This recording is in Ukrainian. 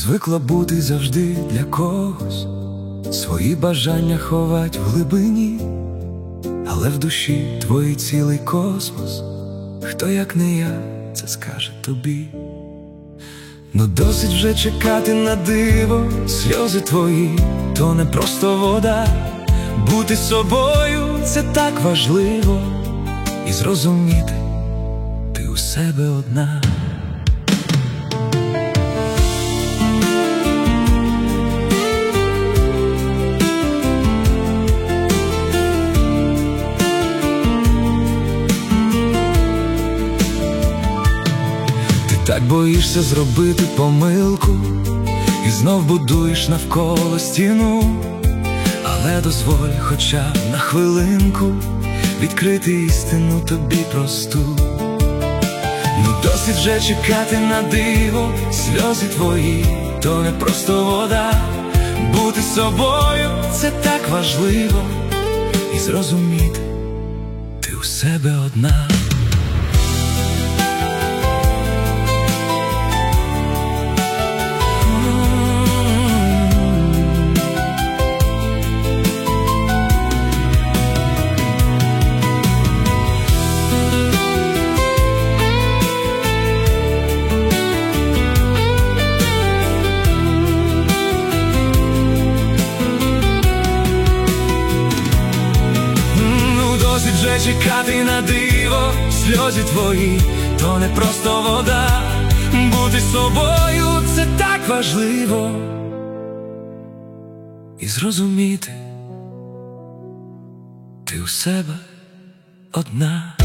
звикла бути завжди для когось, свої бажання ховать в глибині, але в душі твої цілий космос. Хто, як не я, це скаже тобі. Ну досить вже чекати на диво, сльози твої то не просто вода. Бути собою – це так важливо, і зрозуміти – ти у себе одна. Так боїшся зробити помилку і знов будуєш навколо стіну. Але дозволь хоча б на хвилинку відкрити істину тобі просту. Ну досить вже чекати на диво, сльози твої то не просто вода. Бути собою – це так важливо, і зрозуміти – ти у себе одна. Досить вже чекати на диво, сльози твої то не просто вода. Бути собою – це так важливо, і зрозуміти – ти у себе одна.